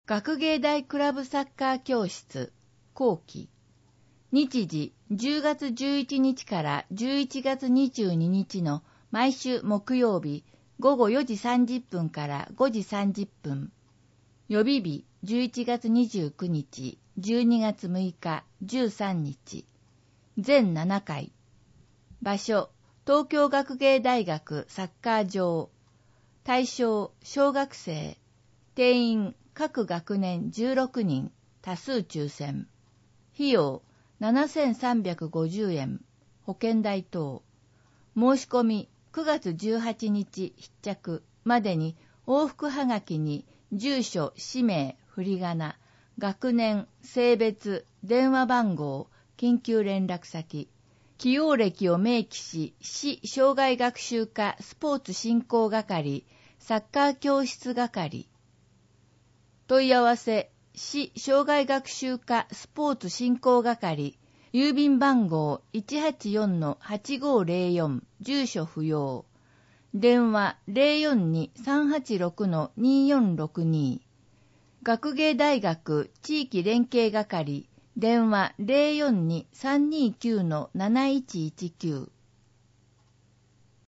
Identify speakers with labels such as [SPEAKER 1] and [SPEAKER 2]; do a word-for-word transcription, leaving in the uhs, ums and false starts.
[SPEAKER 1] 学芸大クラブサッカー教室後期。日時じゅうがつじゅういちにちからじゅういちがつにじゅうににちの毎週木曜日ごごよじさんじゅっぷんからごじさんじゅっぷん。予備日じゅういちがつにじゅうくにち、じゅうにがつむいか、じゅうさんにち。全ななかい。場所、東京学芸大学サッカー場。対象、小学生。定員、各学年じゅうろくにん、多数抽選。費用、ななせんさんびゃくごじゅうえん。保険代等。申し込み、くがつじゅうはちにち必着までに往復はがきに住所、氏名、振り仮名、学年、性別、電話番号、緊急連絡先、起用歴を明記し、市障害学習課スポーツ振興係、サッカー教室係。問い合わせ、市障害学習課スポーツ振興係、郵便番号 いちはちよんのはちごーぜろよん、住所不要。電話 ゼロよんにーさんはちろくのにーよんろくに。学芸大学地域連携係、電話 ゼロよんにーさんにーきゅうのなないちいちきゅう。